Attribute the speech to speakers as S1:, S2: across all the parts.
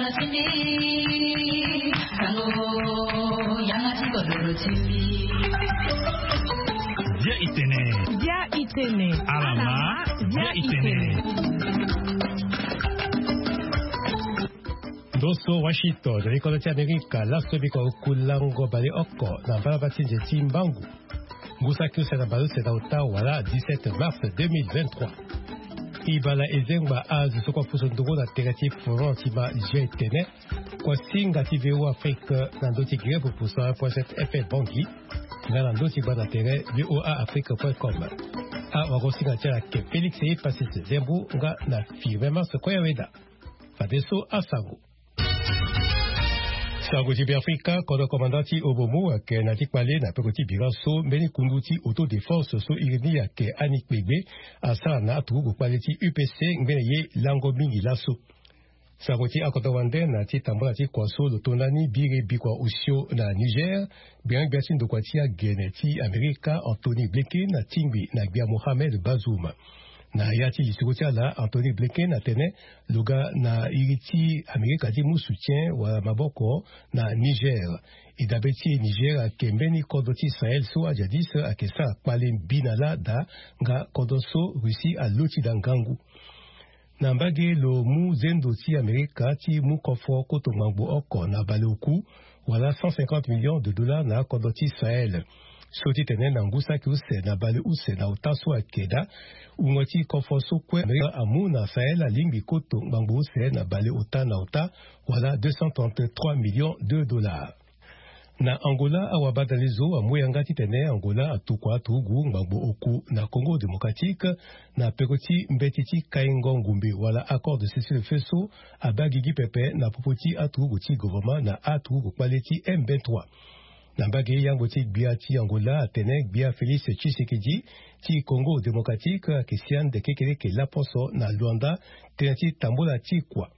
S1: Dia itene. Alama dia itene. Doso Washington, ricordi America, la sobiko kulango bali oko na balabati de Timbangu. Gusaku Sanabalu Sedauta wala 17 mars 2023. Ibala ezengba az soko fusondogo na terati forantima jetene. Kwa singa TVO Afrique na doti grebe pour 1.7 FM Bangi. Na doti bana tere voaafrique.com. A wagosinga tera ke Felix e Pasis Zembu nga na firmement se koyaweda. Fadeso asango. Sango Jibi Afrika, kodo komandati Obomo ke natik pale na pekoti biraso meni kunduti autodéfense so irini ke anik bebe asa na atugu kwaliti UPC ngene ye lango mingi laso. Sango ti akodo wande na ti tambala ti kwaso lotonani bire bikwa usio na Niger, bien biasin do kwatia geneti Amerika Anthony Blinken na Tingbi na Bia Mohamed Bazoum. Na yati lisukutia la Anthony Blinken atene luga na iriti Amerika di mu soutien wa maboko na Niger. Idabeti Niger kembeni kodoti Sahel so ajadis akesa palen binala da nga kodoso Russi a loti dangangu. Na mbage lo mu zendo ti Amerika ti mu kofo koto mangbo oko na baloku wala 150 millions de dollars na kodoti Sahel. Soti tene na ngusa ki use na bale use na utasu akeda ungoti kofoso kwe Amerika amu na Sahel alingi koto mangbo use na bale uta na uta wala 233 millions de dollars. Na Angola awabadalizo amuyangati tene Angola atukwa tugu mangbo oku na Congo démocratique na pekoti mbetiti kaingo ngumbi wala accord de cessez-le-feu abagigi pepe na popoti atugu ti gouvernement na atugu kwaleti M23. Nambage yango ti bia ti Angola atene bia Félix Tshisekedi ti Congo démocratique Christian de Kekele ke laposo na Luanda tenati tambola ti kwa.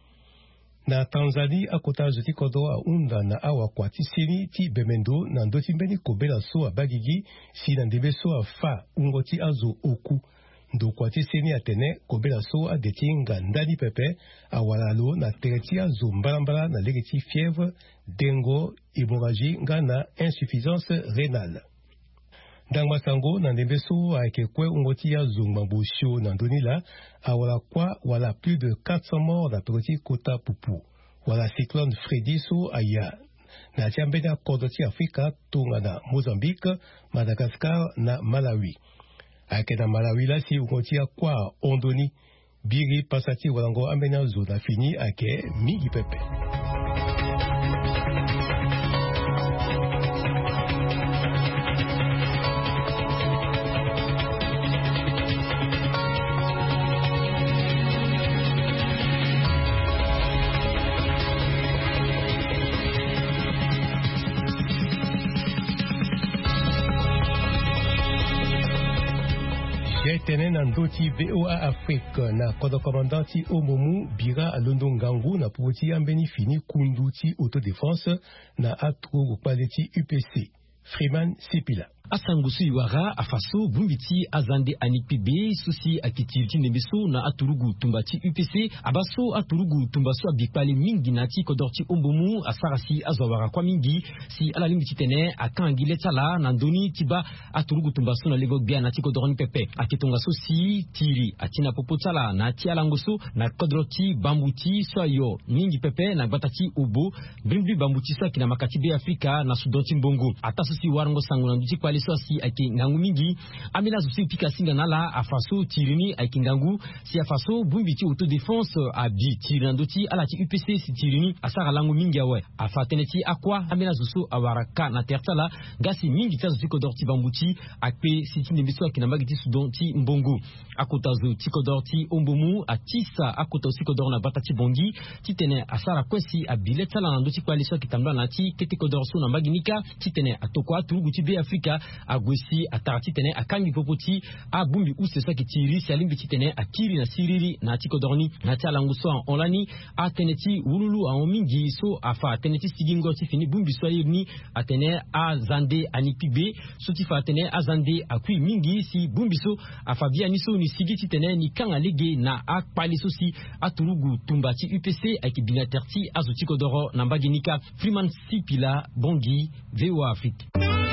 S1: Na Tanzanie akota zoti kodo a unda na awa kwa ti sini ti bemendo na ndoti mbeni kobela so abagigi si na ndebe so afa ungoti azo oku. Ndo kwa ti sini atene kobela so adeti nga ndani pepe awalalo na tereti azo mbalambala na legeti fièvre, dengo, hémorragie nga na insuffisance rénale. Dangma sango na ndembe so aike kwe ungoti azo mbambosho na ndonila awala kwa wala plus de 400 morts na pekoti kota pupu. Wala cyclone Freddy so aya. Na tiambena kodoti Afrika tunga na Mozambique, Madagascar na Malawi. Ake na Malawi la si ungotia kwa ondoni biri pasati walango ambena zona fini ake mingi pepe. Tene na ndoti VOA Afrique na kodo komandanti Omomu bira alondo ngangu na pouti ambeni fini kunduti autodéfense na atru kwaleti UPC. Freeman Sipila.
S2: Asangusu Iwara afaso bumbiti azande anikpibe susi akitiviti nebeso na aturugu tumbati UPC abaso aturugu tumbaso abikpale mingi nati kodorti ombomu asarasi azawara kwa mingi si alalimbiti tene akangile tala na ndoni tiba aturugu tumbaso na lego bia nati kodorni pepe akitonga sosi tiri atina popo tala na ti alangoso na kodroti bambuti soyo mingi pepe na batati obo brimbi bambuti so akina makati be Afrika na sudonti mbongo atasusi warango sangu na nduti kwa lesoasi aki ngangu mingi amina zusi pika singa nala afaso tirini aki ngangu si afaso bumbiti autodéfense abi tirandoti alati UPC si tirini asara langu mingi awe afateneti akwa amina zusu awaraka na tertala gasi mingi tsa zusi kodorti bambuti akpe si tindi biso aki namagiti sudonti mbongo akotazo tikodorti ombomu atisa akota usi kodor na batati bongi titene asara kwesi abiletala na ndoti kwa leso aki tambla na ti tete kodorso na maginika titene atokwa turugu ti be Afrika agwesi atarati tene akangi popoti abumbi useso kitiri salimbi tene akiri na siriri na tikodorni na talanguso en olani ateneti ululu a omingi so afa teneti sigingo tifini bumbi so yirni atene azande anipibe so tifa atene azande akui mingi si bumbi so afa bia niso ni sigiti tene ni kanga lege na akpali so si aturugu tumbati UPC akibina terti azuti kodoro na mbaginika Freeman Sipila Bongi VOA Afrique.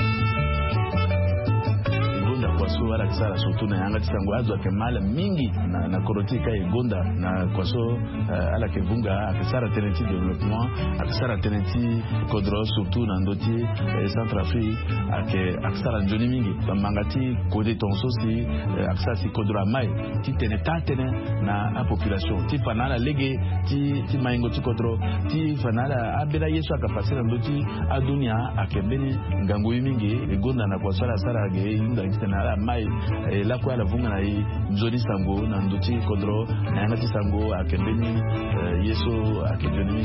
S3: Kwaso wala kisara surtout na yanga tisango azo akemala mingi na korotika egonda na kwaso ala kevunga akisara teneti development akisara teneti kodro surtout na ndoti Centrafrique akisara njoni mingi bamangati kode tonso si akisara si kodro mai ti teneta tene na a population ti fanala lege ti maingo ti kodro ti fanala abela yesu akapasira ndoti adunia akebeni ngango mingi egonda na kwaso ala sara ge inda kitana mai la kwa la vunga na nzoni sango na nduti kodro na ngati sango akembeni yeso akembeni.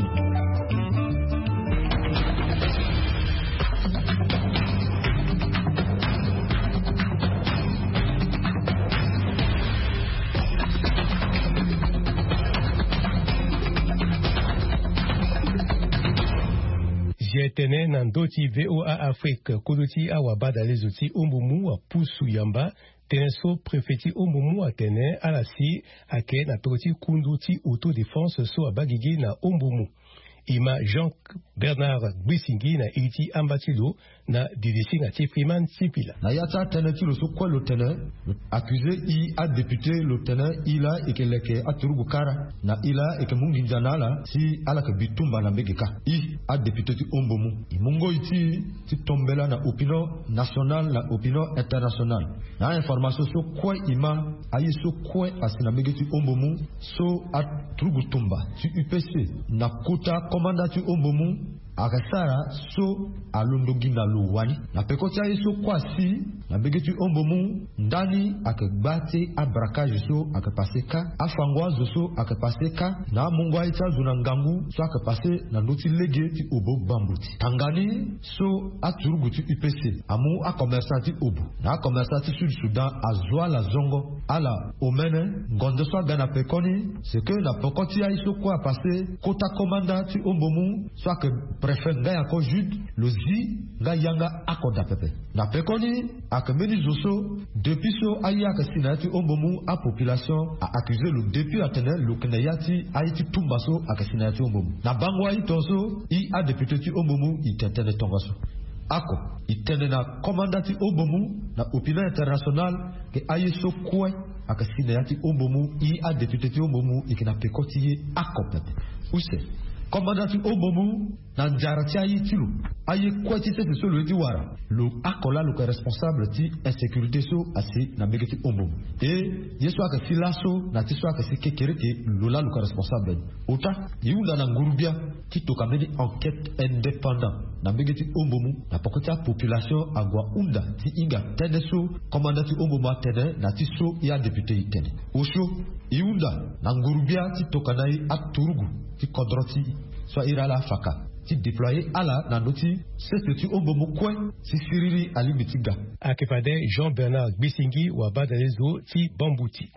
S1: Tene nandoti VOA Afrique kuduti awabada lezuti umbumu wa pusu yamba teneso prefeti umbumu wa tene alasi ake na proti kunduti autodéfense so abagigi na umbumu ima Jean Bernard Gbisingi na iti ambatilo na DDC na Freeman Sipila
S4: na yata tene tilo so kwa lo tene accusé i a député lo tene ila ekeleke aturugu kara na ila ekemungi njanala si ala ke bitumba na mbegeka i a député ti ombomu imungo iti ti tombela na opinion nationale na opinion internationale na information so kwa ima ayi so kwa asina mbegeti ombomu so aturugu tumba ti UPC na kota komanda ti ombomu akasara so alondongi na luwani na pekoti ayi so kwasi na begeti ombomu ndani akagbate abrakage so akapaseka afangwa so akapaseka na mungwa ita zuna ngangu so akapase na noti lege ti obo bambuti tangani so aturuguti UPC amu a commerçant obo na commerçant Sud Sudan azwa la zongo ala omene ngondo so gana pekoni c'est que na pekoti ayi so kwa passer kota komanda ti ombomu so ak préfet nga yako jude lozi nga yanga akoda pepe na pekoni akemeni zoso depuis so aya kasinati ombomu a population a accusé le depuis atene le kenayati aiti tumbaso akasinati ombomu na bangwa itoso i a député ti ombomu itetene tongaso ako itene na commandati ombomu na opinion internationale ke ayeso kwe akasinati ombomu i a député ti ombomu ikina pekoti ako pepe use commandant Obomu na njarati ayi tilu ayi kwati se so lo diwara lo akola lo responsable ti insécurité so asi na megeti Obomu et yeso aka filaso na tiso aka sekereke lo la lo responsable ota yiunda na ngurubia ti to kameni enquête indépendant na megeti Obomu na pokota population agwa unda ti inga teneso commandant Obomu atene na tiso ya député itene osho yiunda na ngurubia ti to kanai aturugu ti kodroti so irala faka ti déployer ala na noti c'est ombomu kwe si siriri ali mitiga
S1: akepade Jean Bernard Gbisingi wa badalezo ti bambuti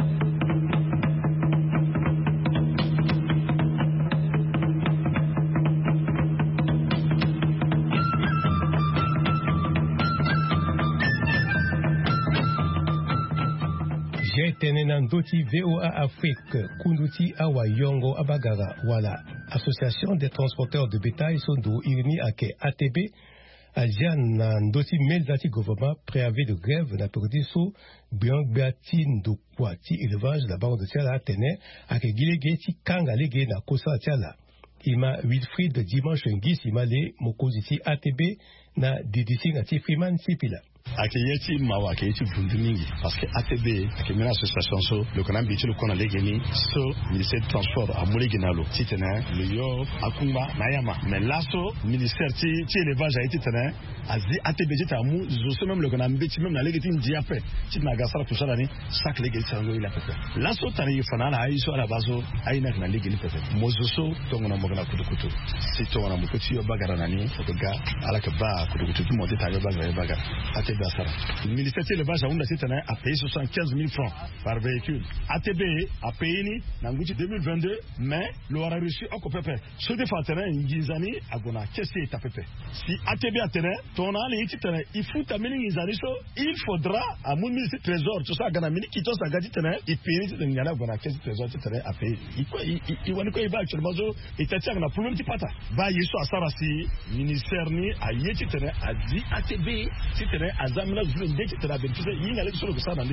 S1: Tenenandoti VOA Afrique kunduti awa yongo abagara wala Association des transporteurs de bétail sondo irni ake ATB ajian ndoti melzati gouvernement préavis de grève na perdi so bian beatin do kwati élevage la banque de tiala tene ake gilege ti kanga lege na kosa tiala ima Wilfried dimanche ngisi male mokoziti ATB na DDC na Freeman Sipila
S3: akiyeti mawa akiyeti bundumingi parce que ATB akimena association so le kana bitu le kona legeni so ministère de transport a molegenalo titena le yo akumba nayama mais là so ministère ti élevage a été tena azi ATB jeta mu zo même le kana bitu même na legeti ndi après titna gasala tout ça ni chaque legeti sango il a fait là so tani fana na aiso ala bazo aina na legeni peut être mozo tongona mogana kudukutu si tongona mukoti yo bagara nani fotoga ala ka ba kudukutu mo deta yo bagara d'Assara. Le ministère de l'élevage a payé 75 000 francs par véhicule. ATB a payé en 2022, mais l'aura reçu au Copépé. Ce qui fait terrain, qu'est-ce qui est à Pépé? Si ATB a terrain, ton il faut t'amener il faudra à mon ministre trésor, tout ça, qui t'os à gadi terrain, il paye le caisse trésor à payer. Il va actuellement, il t'a dit, on a pour le petit pata. Va y soit Assara si, ministère ni, a yéti terrain, a dit ATB, si terrain, a zamina, vous voulez dire, tu as bénéficié, il y a sur le ça dans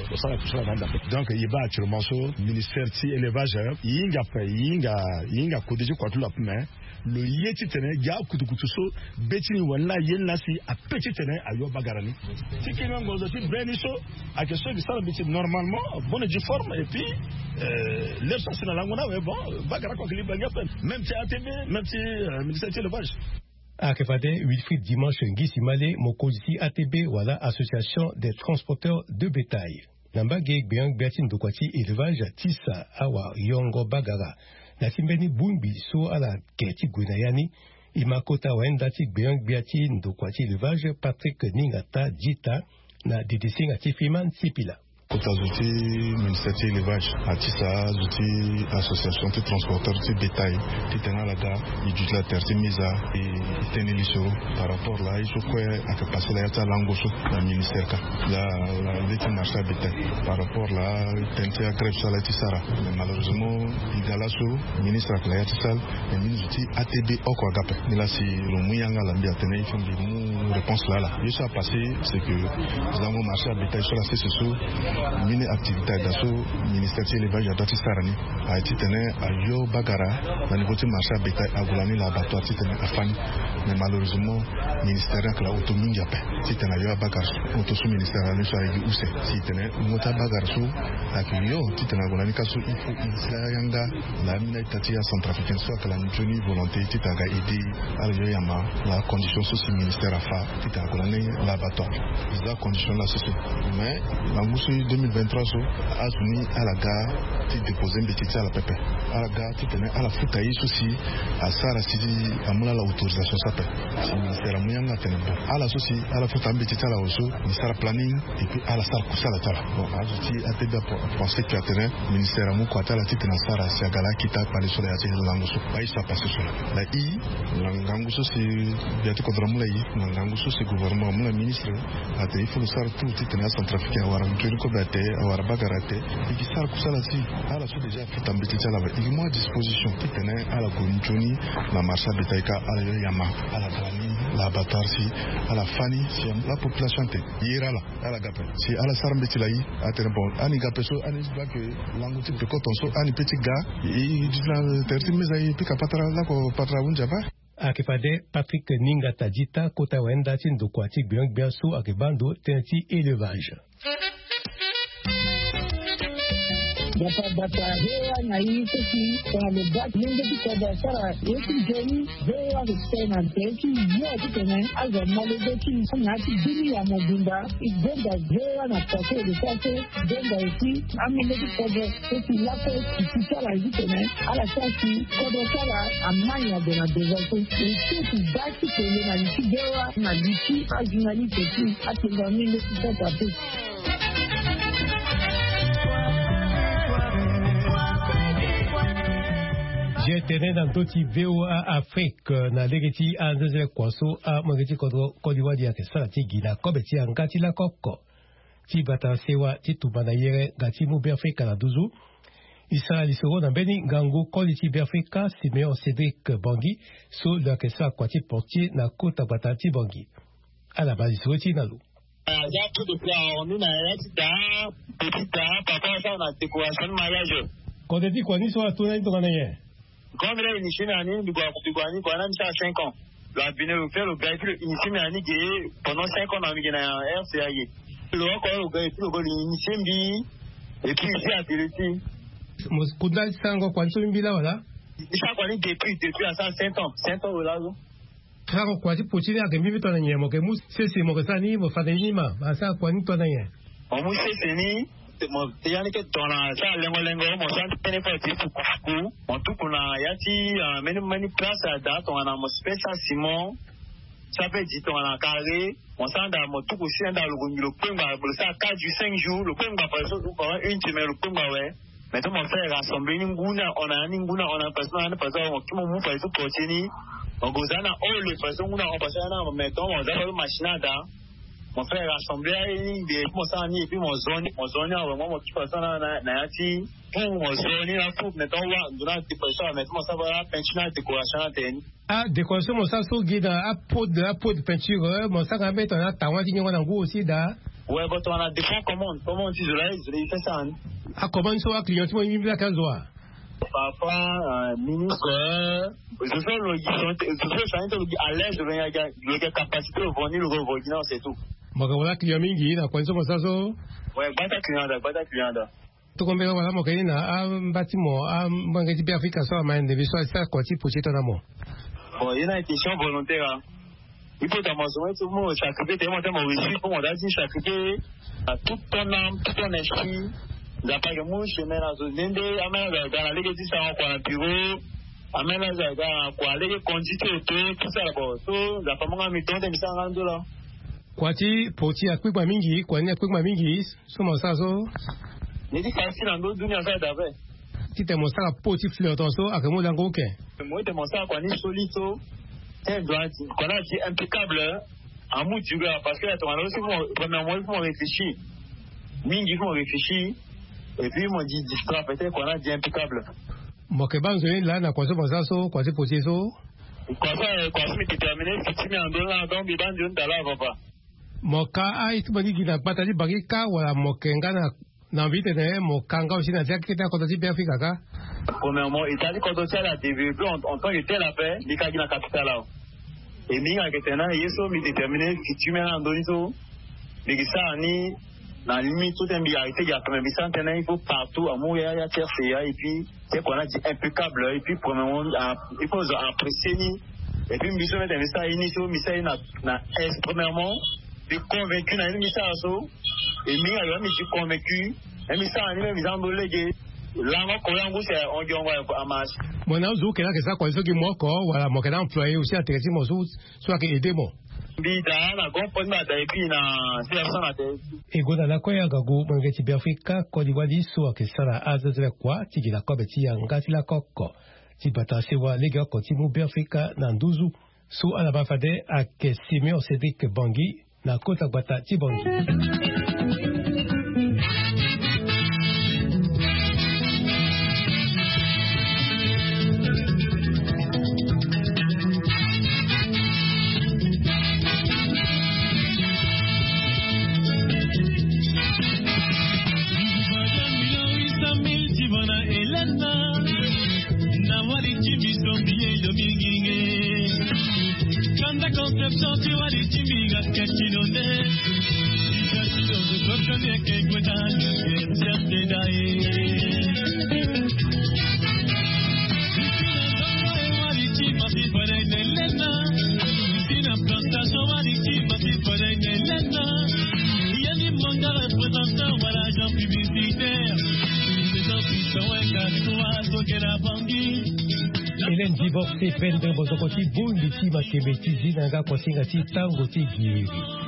S3: le donc, il va actuellement, ministère si élevage, il y a côté de quoi tout la main. Le yéti terrain, il y a coup de couteau, bétini wala yen nasi a petit terrain à yo bagarani. Si quelqu'un goes aussi beniso, à que ceux qui sont habitués normalement, bonne du forme et puis leur sens dans la ngona, bon, bagara quoi qu'il y ait même si ATB, même si ministère de l'élevage.
S1: À Kefade, Wilfried Dimanche Nguy Simale, Mokozi ATB, voilà, Association des transporteurs de bétail. Nambage Biang Biatin Dokwati élevage Tissa Awa Yongo Bagara. Na simbeni bumbi so ala keti Gwenayani, Imakota Wendati Biang Biatin Dokwati élevage Patrick Ningata Dita na DDC ngati Fiman Sipila.
S5: Outils ministère de l'élevage, Atissa, outils association de transporteurs de bétail, Titana Laga, Idjula Terti Misa et Teneliso. Par rapport là, il faut que passer la yata langoso, la ministère la l'état marché à bétail. Par rapport là, Tentia Grève Salatisara. Mais malheureusement, Igalaso, ministre de la Yatisal, et ministre ATB Okwagape. Mais là, si le Mouyanga l'ambiatene, il faut une réponse là. Ce qui s'est passé, c'est que nous avons marché à bétail sur la CSSO. Mini activité d'assaut ministère de l'élevage à Dati Sarani a été tenu à Yo Bagara dans le niveau du marché à bétail à Goulani l'abattoir a été tenu à Fani mais malheureusement ministère de la autonomie a été tenu à Yo Bagara autosous ministère à l'Usa et Usse si tenu Mota Bagara sous à Yo si tenu à Goulani Kassou il faut Israëanga la mina Tatia centrafricaine soit que la Nutoni volonté était à aider à Yoyama la condition sous ministère à Fa était à Goulani l'abattoir la condition là c'est mais la 2023 a soumis à la gare qui déposait un petit à la pépé. À la gare qui tenait à la foutaille aussi à Sara Sidi à Moula l'autorisation s'appelle. Si le ministère a moyen à tenir bon. À la souci à la foutaille un petit à la osso, il sera planning et puis à la Sara Koussa la tala. Bon, à souci à Tébia pour penser que tu as tenu le ministère a moukwata la tite na Sara si à Gala qui t'a parlé sur les assises de l'angosso. Bah, il s'est passé sur là. La I, l'angosso c'est bientôt contre Moula I, l'angosso c'est gouvernement, Moula ministre, a été il faut le Sara tout tite na centrafricain à Waramuturi Kobate, à Warabagarate, et qui sera Koussa la si, à la suite déjà fait un petit à la il moi à disposition qui tenait à la Gounchoni, la marche à Betaïka, à la Yama, à la Grani, la Batarsi, à la Fani, si la population était, ira là, à la Gapé, si à la Sarambetilaï, à Tenebon, à Nigapeso, à Nisba, que l'angoutique de coton, à un petit gars, et du plan Tertimesaï, Pika Patra, là, qu'on Patra Wunjaba.
S1: Akifade Patrick Ningata Dita, Kota Wendatin Dokwatik Biang Biaso, Akibando, Tenti élevage.
S6: Bata hewa na hii kesi kwa mebaki mingi kwa biashara yetu jeni hewa kusema teki yote tena aza malebeki na dini ya mobunda igenda hewa na pase de pase genda isi amileki kwa kesi lako kisara hivi tena ala sasi kwa sala amanya de na develop isi baki tena na likidewa na liki ajinali kesi atenga mileki kwa pase.
S1: J'ai tenu dans d'autres VOA Afrique, na legeti anzeze kwaso a mageti Côte d'Ivoire dia ke salati gina kobeti angati la kokko. Ti bata sewa ti tubana yere gati mu Afrika na duzu. Isa lisoro na beni gango koliti Afrika Simeon Cédric Bangui so la ke sa kwati portier na kota batati Bangui. À la base sorti na lu.
S7: Ya tout de plan nous na yatita petit papa ça na décoration mariage.
S1: Quand tu dis quoi ni so atuna ni tokana ye.
S7: Comme il est initié à Nini, il a 5 ans. La Bénin fait le gars, initié à Nini pendant 5 ans dans le RCA. Le gars, il initié et puis ici à Téléti.
S1: Kundal Sango, quand tu me là,
S7: il s'est connu depuis à 5 ans. 5 ans là.
S1: Frère, quoi, tu peux dire que mi ton année, mon mous, c'est mon resani, mon fadenima, à ça, quoi, ni ton année.
S7: On mousse, c'est ni. Yani ke tona sa lengo mo san tene fa ti fuku on tu kuna yati many place da to ana mo special Simon ça fait 10 ans en carré, on s'en dans mon tout aussi dans le premier, ça 4 du 5 jours, le premier par exemple, pendant une semaine, le premier, ouais. Maintenant, mon frère rassemblé, on a passé, tout le monde fait tout continue. On goes on le façon, on passe à mettons, on a la machine à dents. Mon frère rassemblé, il mon sang, et puis mon zone, vraiment, mon petit passant là, Nayati, pour mon zone, là, pour mettons, durant des personnes, maintenant, ça va peinture, décoration à terre.
S1: Ah, décoration, mon sang, so guide, à pot de peinture, mon sang, à mettre, on a taouan, on a goût aussi, da.
S7: Ouais, bon, on a des fonds, comment on dit, je fait ça.
S1: Ah, comment ça, client, tu m'as mis la case,
S7: Papa, ministre, je fais à l'aise de venir avec capacité de venir le revenir, c'est tout.
S1: Voilà, client mingi, na quoi ça so?
S7: Ouais, pas ta client.
S1: Tu comprends, voilà, mon gars, un bâtiment, un magasin de vérification, à main de visuel, ça, quoi, tu peux ton amour.
S7: Bon, il y a une question volontaire. Il faut t'amasser tout le monde, s'occuper, t'es monté mon récit pour mon dasi, s'occuper à tout ton âme, tout ton esprit. D'après que moi, je mets dans une idée, amène dans la législation, on a un bureau, amène dans quoi, les conditions, tout ça, d'abord. Tout, d'après moi, on a mis ton temps, ça rentre là.
S1: Quoi, tu, pour tu, à quoi, quoi, mingi, quoi, n'y a quoi, quoi, mingi, sur mon sazo.
S7: Il dit facile en d'autres dunia, ça, d'abord.
S1: Si t'es mon sac à pot, tu fleurs ton saut, à que moi, dans le
S7: moi, t'es mon sac, on est solide, qu'on a dit impeccable, en mou du gars, parce que là, on a aussi, premièrement, il faut réfléchir. Mingi, il faut réfléchir. Et puis, ils m'ont dit, distra, peut-être qu'on a dit impeccable.
S1: Moi, que bon, là, n'a quoi ça, mon sazo, quoi, c'est possible, so.
S7: Quoi ça, mais terminé, si tu mets en donnant, donc, il va en donner là, papa.
S1: Mon cas, il m'a dit qu'il n'a pas dit, bagui, ka, voilà, mon kenga, n'a envie de mon kanga aussi, n'a dit qu'il était content de bien faire, kaka.
S7: Premièrement, il t'a dit qu'on doit faire la développée, en tant que tel affaire, il a dit la capitale là. Et Minga, qui était là, il est déterminé, si tu mets en donnant, mais que ça, on dans la limite, toute imbiarité, il y a quand même il faut partout, à Montréal, il y a TRCA, et puis, c'est qu'on a dit impeccable, et puis, premièrement, il faut apprécier, et puis, mission mettre un ça, initial, premièrement, de convaincu, dans une mission, et Minga, il a convaincu, et mission, il a mis en délégué. Là, on dit on va à marche.
S1: Mon nom, c'est que ça, quoi, c'est que moi, quoi, voilà, mon canal employé aussi à Télési, mon sous, soit que aider moi. Ego na kwa ya gago mangeti Afrika Côte d'Ivoire so ke sala azazela kwa tiki la ko beti ya ngati la kokko ti batase wa lega ko ti mu Afrika na nduzu so ala bafade a ke Simeon Cédric Bangui na kota bata ti Bangui. Hélène divorcée peine de bozokoti bunditi makebeti zinanga kwasingati tango ti giri.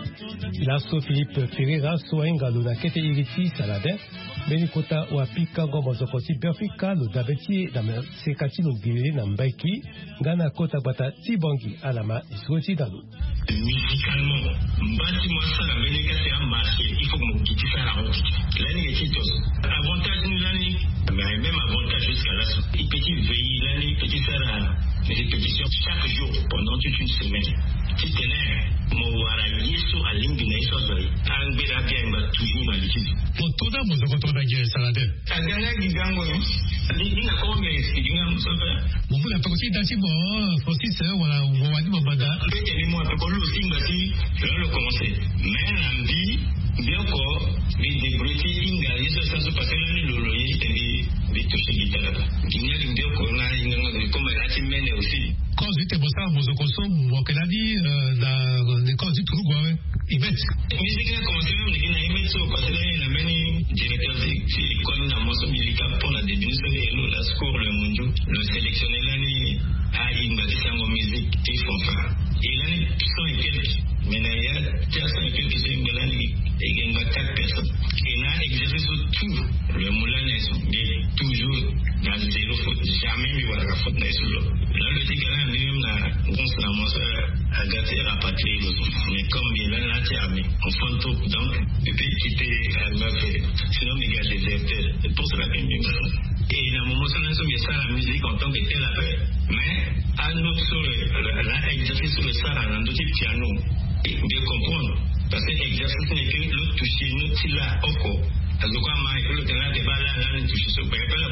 S1: Lasso Philippe Ferreira soenga lo na kete iriti salade. Benikota wa pikango bozokoti Afrika lo dabeti na sekati no giri na mbaiki ngana kota bata tibongi alama isoti dalu.
S8: Musicalement, mbati mwasa la veneka c'est un marché, il faut que mon kiti ça la honte. L'année est titos. Avantage nous l'année, mais même avantage jusqu'à la suite. Il petit veille l'année, petit faire des répétitions chaque jour pendant toute une semaine. Si t'es là, mon wara yeso à l'ingine yeso zoi. Angbera bien va toujours malutile.
S1: Pour tout d'un monde quand on a guéri salade.
S8: Agana gigango. Ni na combien est-ce qu'il y a
S1: mon vous la partie d'ailleurs bon, Francis voilà, on va dire banda.
S8: Et moi peu le singati, je le commencer. Mais l'ambi bien quoi, les débrouiller inga yeso ça se passe là le loyer et les toucher guitare. Guinia bien quoi na inga comme la semaine aussi.
S1: Quand j'étais pour ça, mon consomme, mon canadi, quand tu trouves quoi, il met.
S8: Musique là commencé même les guinéens mettent ça parce que là il a mené directeur de l'école na mosso musical pour la définition de la score le mondial le sélectionner l'année à une bâtiment musique et fanfare Et là, 100 et quelques. Maintenant, il y a 100 et quelques qui sont là, il y a 4 personnes. Et là, exercer tout le moulin est toujours dans zéro faute. Jamais il y aura la faute dans l'autre. Là, le dit que là, même, on s'annonce à gâter, rapatrier l'autre. Mais comme il est là, tu as mis. On fait tout. Donc, le pays qui était à l'heure, sinon, il y a des déserteurs. C'est pour cela qu'il y a et dans le moment où on a ça, la musique en tant que telle affaire. Mais, à notre sol, là, exercer sur le sarà, dans d'autres piano, de comprendre. Parce que l'exercice n'est que l'autre toucher, l'autre là, encore. Alors, quand le terrain de balle, là, on touche sur le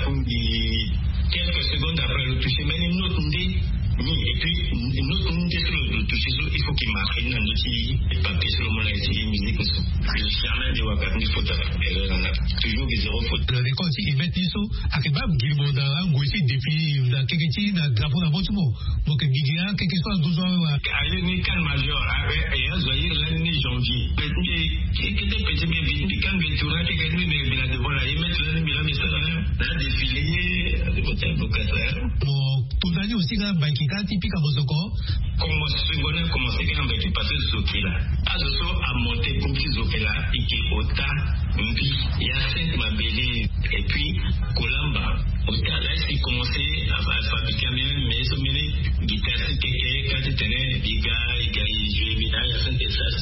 S8: pour quelques secondes après le toucher, mais une autre idée. Et puis, une autre idée sur le toucher, il faut qu'il marque dans notre papier sur le moment là, ici, musique. Jamais de voir une faute. Toujours des zéro faute.
S9: Le record, il met ça, à Kebab, Gilboda, Gouissi, depuis la Keketi, la drapeau d'un botumo. Donc, Guidia, quelque chose, 12 ans.
S8: Allez, ni calme major, et à Zoïr, l'année janvier. Qui était petit, mais vite, quand le tournant, qui est venu, mais la devant la mettre l'année, mais ça, là, défilé, de votre avocat.
S9: Bon, tout l'année aussi, là, Bankika, typique à Bosoko.
S8: Comment secondaire, comment c'est quand on va passer ce qui là. À ce soir, à monter pour qu'ils ont fait là, et qui est au tas, il y a 5 mabélés, et puis, Colamba. Au tas, là, il commençait à fabriquer même, mais ils ont mené, guitare, quand tu tenais, les gars, ils jouaient, il y a 5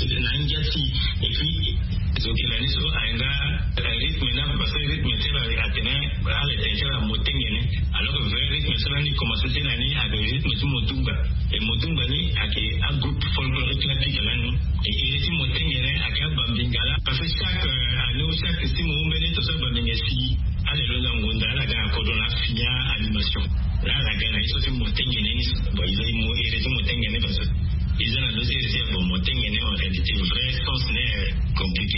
S8: et puis, donc l'année sur un rythme là, parce que le rythme c'est la atteindre à l'éteindre la montée, alors que le rythme c'est l'année commence cette année avec le rythme sur Motumba. Et Motumba ni avec un groupe folklorique là qui est là, et il est montée avec un bambingala, parce que chaque année ou chaque estime on met tout ça bambingasi, allez le Ngonda là dans encore dans la fine animation. Là la gagne ils sont montée bon ils ont montée parce que ils ont annoncé que bon montée en réalité vrai sens n'est compliqué.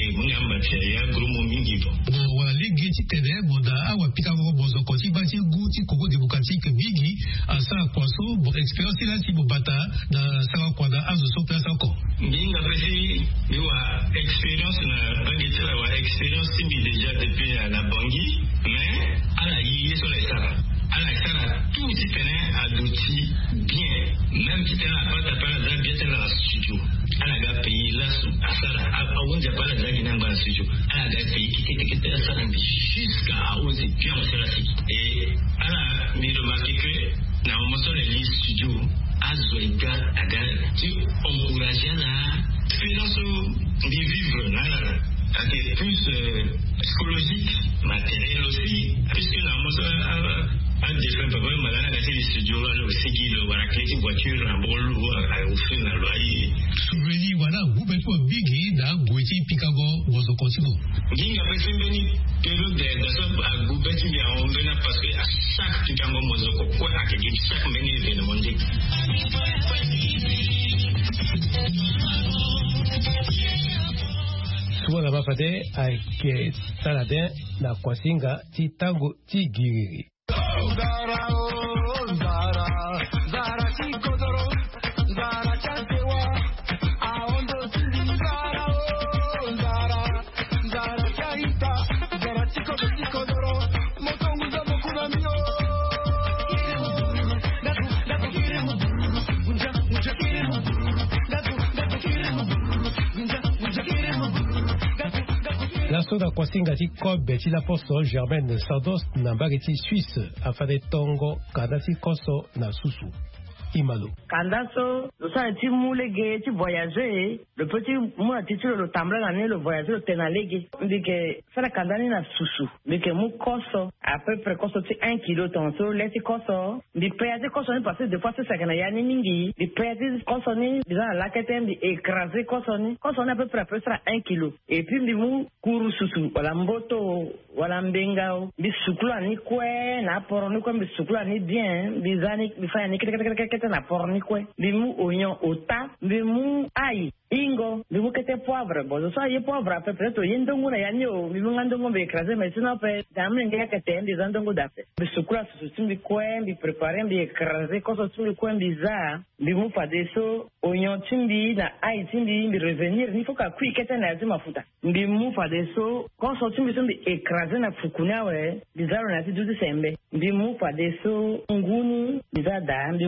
S9: Bon, voilà, les guetti tene, moda, awa pikavo bozo kosi, bati guti koko démocratique bigi, à ça kwaso, bon expérience là si bon bata, dans ça kwada azo so place encore.
S8: Bien apprécié, mais expérience na bangi la expérience timi déjà depuis la Bangui, mais à la yé sur les sara. À la sara, tout si tene a d'outils bien, même si tene a pas d'appel à bien tene la studio. À la pays là, à sara, à on n'a pas la zague dans le studio. À la pays qui était à sara jusqu'à on s'est bien on s'est là. Et à la mais remarquez que dans le moment où les studios à Zoïga, à Gal, tu encourages la expérience de vivre là. C'est plus psychologique, matériel aussi, puisque dans le moment un des frères papa malade à ces studios là aussi qui le voilà clé de voiture un bon lot au fond là loyer
S9: souvenir voilà vous pouvez pas big da goiti pikago bozo continue
S8: dinga pesi beni période de ça à goubeti ya on bena parce que à chaque pikango bozo quoi à chaque meni événement dit
S1: souvent là-bas fade avec saladin na kwasinga ti tango ti giri.
S10: Zara oh Zara, Zara chikodoro, Zara chantewa, aondo sindi Zara oh Zara, Zara chaita, Zara chikodoro, motonguza mokuna mio.
S1: La soda kwasinga ti kobe ti l'apostole Germaine Sandos na mbageti Suisse afin de tongo kadasi koso na susu. Imalo.
S6: Kandaso, le sang est moulé, tu voyager, le petit mou a titulé le tambour l'année, le voyageur, le tenalégué. On dit que ça la candani na susu. Mais que mou koso, à peu près koso, tu 1 kilo tonso, laisse koso. Di péate koso, parce que des fois c'est ça que na yani mingi. Di péate koso ni, disant la quête, di écraser koso ni. Koso à peu près 1 kilo. Et puis di mou kuru susu, wala mboto, wala mbengao. Di sukula ni kwe, na poro ni kwe, di sukula ni bien, di zani, di faya ni na porni kwe, bimu oignon ota, bimu ail, ingo, bimu kete poivre, bon, ça y est poivre, après peut-être yendongo na yanyo, bimu ngandongo be écraser, mais sinon après, d'amen nga kete des andongo d'après. Bisukula susumi kwe, bi préparer, bi écraser, koso sumi kwe biza, bimu padeso, oignon timbi, na ail timbi, bi revenir, ni faut ka kui kete na zima futa. Bimu padeso, koso timbi sumi écraser na fukuna we, bizarro na ti dudu sembe. Bimu padeso ngunu, bizada, bimu oignon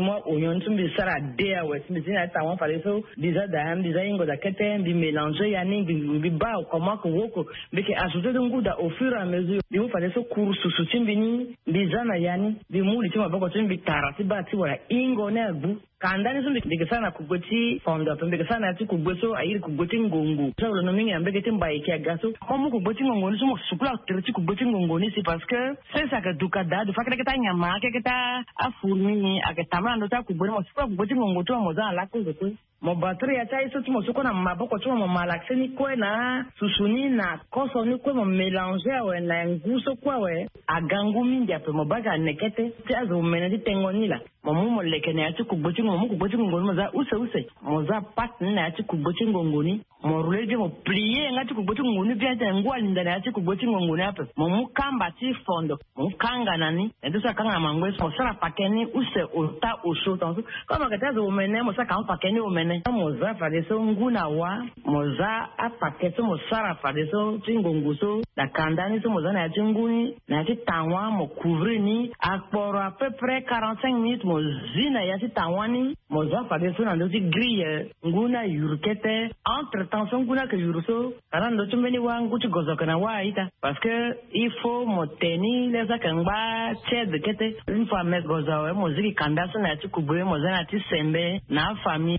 S6: oignon tumbi sara dea we tumbi sina tawa fale so biza da biza ingo da kete bi mélanger yani bi ba comment que woko beke ajouter de nguda au fur et à mesure bi wo fale so kursu su tumbi ni biza na yani bi muli tumba bako tumbi tarati ba ti wala ingo na bu kandani tumbi beke sana kugoti fondo tumbi beke sana ti kugoso ayiri kugoti ngongo so lo nomingi ambeke timba ikia gaso komu kugoti ngongo ni sumo sukula terti kugoti ngongo ni c'est parce que c'est ça que dukada du fakere keta nyama keta afurmi aketama ndo ta kubona mo sukula kugoti ngongo to mo za la ko zo mo batterie ya chai so tumo soko na maboko to mo malaxe ni ko na susuni na koso ni ko mo mélanger we na nguso kwa we agangu mingi ape mo baga nekete tiazo menedi tengoni la mo lekene ya kugoti mo kugoti ngongo mo za use mo za pat na ya kugoti ngongo ni mo ruleje mo plier ngati kugoti ngongo ni bia ngwa ndana ya kugoti ngongo ni ape mo mukamba ti fondo mo kanga nani ndo sa kanga mangwe mo sara pakeni use ota osho tanzo kama katazo mene mo sa kanga pakeni o mene moza fadeso nguna wa moza apaketo mo sara fadeso tingonguso la kandani so moza na tinguni na titanwa mo couvrir ni akporo à peu près 45 minutes mo zina ya titanwani moza fadeso na ndo ti grille nguna yurkete entre temps so nguna ke yuruso kana ndo tumbeni wangu ti gozoka na wa ita parce que il faut mo teni les akangba chede kete une fois mes gozawe mo ziki kandaso na ti kubwe moza na ti sembe na famille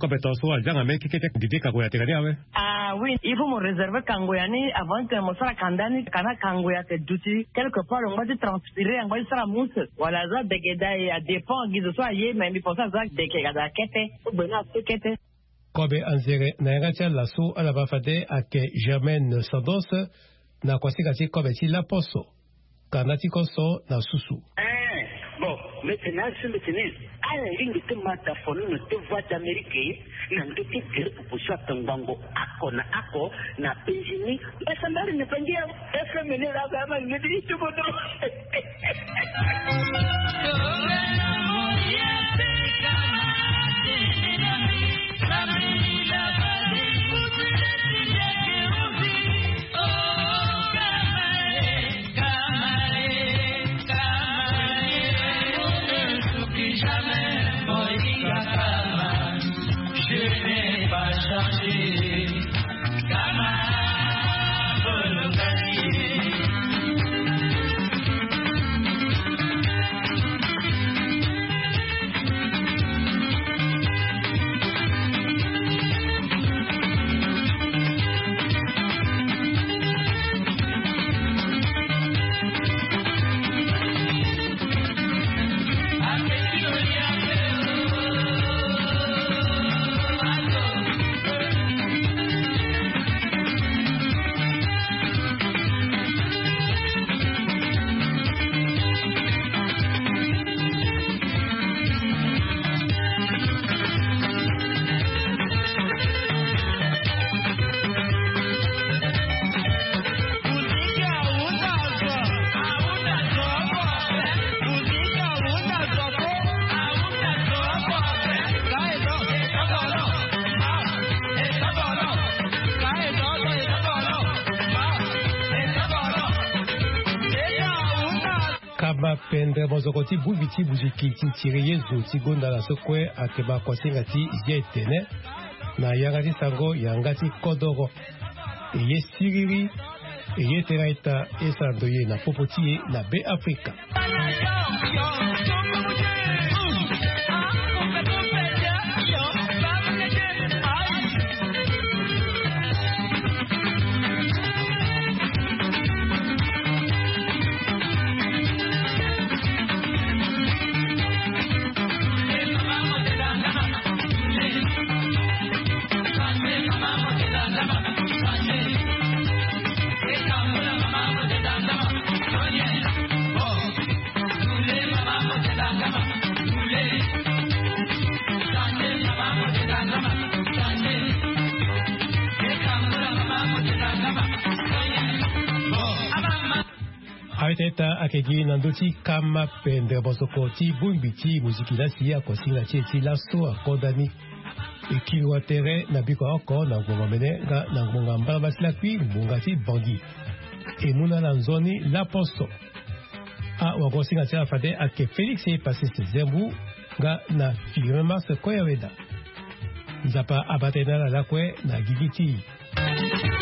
S6: ah oui, il faut me réserver kangoyani avant que mon sara kandani kana kangoya te duty quelque part on va te transpirer on va sara mousse voilà ça degeda ya dépend gizo so aye mais mi pour ça degeda kete ou bena kete
S1: kobe anzere na ngatia lasso ala bafade ake Germaine Sandos na kwasikati kobe ti la poso kanati koso na susu
S11: bon maintenant c'est maintenant ala ringi te mata fonu no te voix d'Amérique na ndo te kere proposition tangango ako na penjini esa mbari ne pengia esa mene la gama ngedi chubodo
S1: pendre bozokoti bubiti buziki tintiriye zoti gonda la sokwe akeba kwasingati yetene na yangati sango yangati kodoro eye siriri eye teraita esandoye na popotiye na be Afrika Aiteta akegi nandoti kama pende bozokoti bumbiti muzikila siya kosinga cheti laso akodani ekiwa tere na biko oko na ngonga mene na ngonga mbala basila kwi mbungati bandi emuna na nzoni la posto a wakosinga tia fade ake Felix e passé ses zembu nga na filime mas koya weda. Nzapa abatena la kwe na gigiti.